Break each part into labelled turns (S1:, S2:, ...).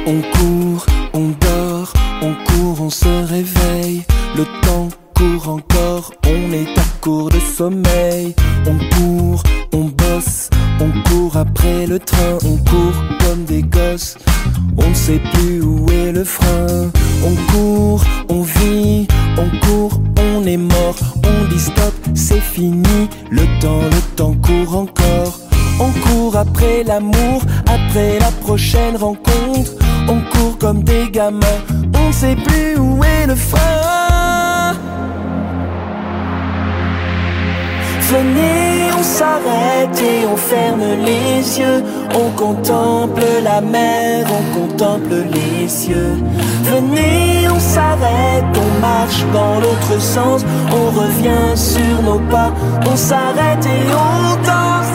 S1: On court, on dort, on court, on se réveille. Le temps court encore, on est à court de sommeil. On court, on bosse, on court après le train. On court comme des gosses, on ne sait plus où est le frein. On court, on vit, on court, on est mort. On dit stop, c'est fini, le temps court encore. On court après l'amour, après la prochaine rencontre. On court comme des gamins, on ne sait plus où est le frein. Venez, on s'arrête et on ferme les yeux. On contemple la mer, on contemple les cieux. Venez, on s'arrête, on marche dans l'autre sens. On revient sur nos pas, on s'arrête et on danse.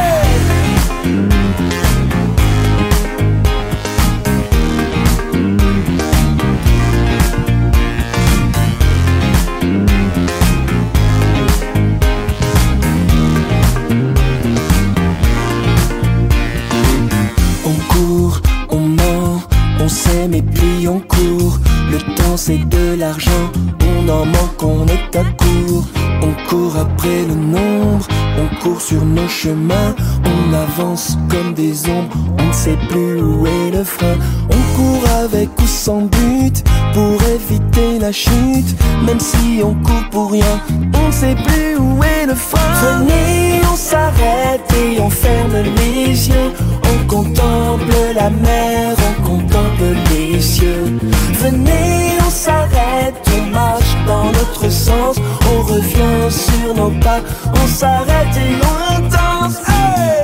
S1: On s'aime et puis on court. Le temps c'est de l'argent, on en manque, on est à court. On court après le nombre, on court sur nos chemins. On avance comme des ombres, on ne sait plus où est le frein. On court avec ou sans but, pour éviter la chute. Même si on court pour rien, on ne sait plus où est le frein. Venez, on s'arrête et on ferme les yeux. On contemple la mer, on contemple les cieux. Venez, on s'arrête, on marche dans notre sens. On revient sur nos pas, on s'arrête et on danse. Hey!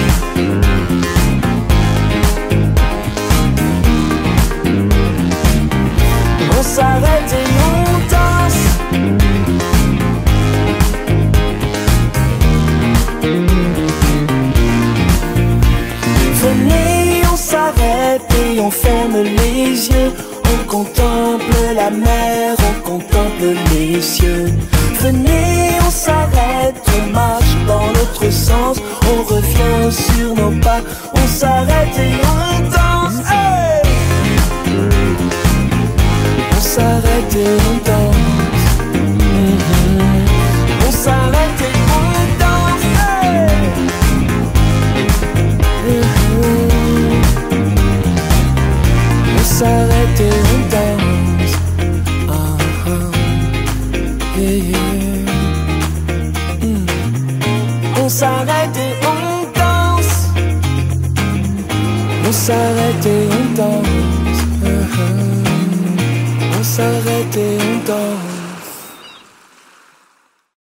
S1: On s'arrête et on danse. Venez, on s'arrête et on ferme les yeux. On contemple la mer, on contemple les cieux. Venez, on s'arrête, on marche dans l'autre sens. On revient sur nos pas, on s'arrête et on danse. Hey! On s'arrête et on danse. On s'arrête et on danse. Hey! On s'arrête et on danse. Yeah. On s'arrête et on danse. On s'arrête et on danse. On s'arrête et on danse.